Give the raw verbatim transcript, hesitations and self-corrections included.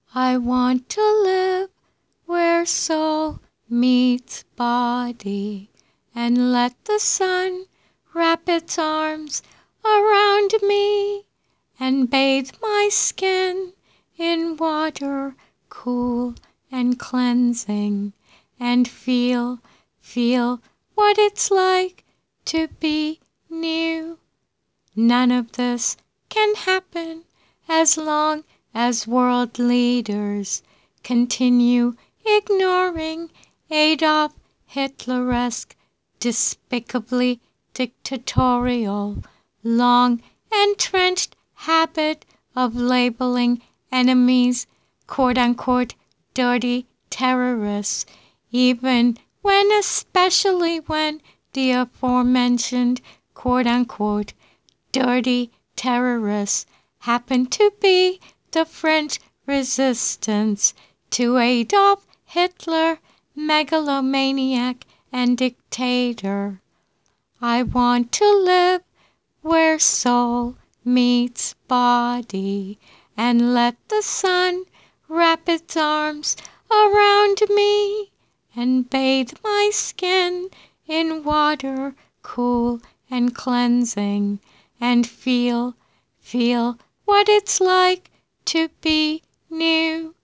I want to live where soul meets body, and let the sun wrap its arms around me, and bathe my skin in water cool and cleansing, and feel, feel what it's like to be new. None of this can happen as long as world leaders continue ignoring Adolf Hitleresque, despicably dictatorial, long entrenched habit of labeling enemies quote-unquote dirty terrorists, even when, especially when the aforementioned quote-unquote dirty terrorists happen to be the French resistance to Adolf Hitler, megalomaniac and dictator. I want to live where soul meets body, and let the sun wrap its arms around me, and bathe my skin in water cool and cleansing, and feel, feel what it's like to be new.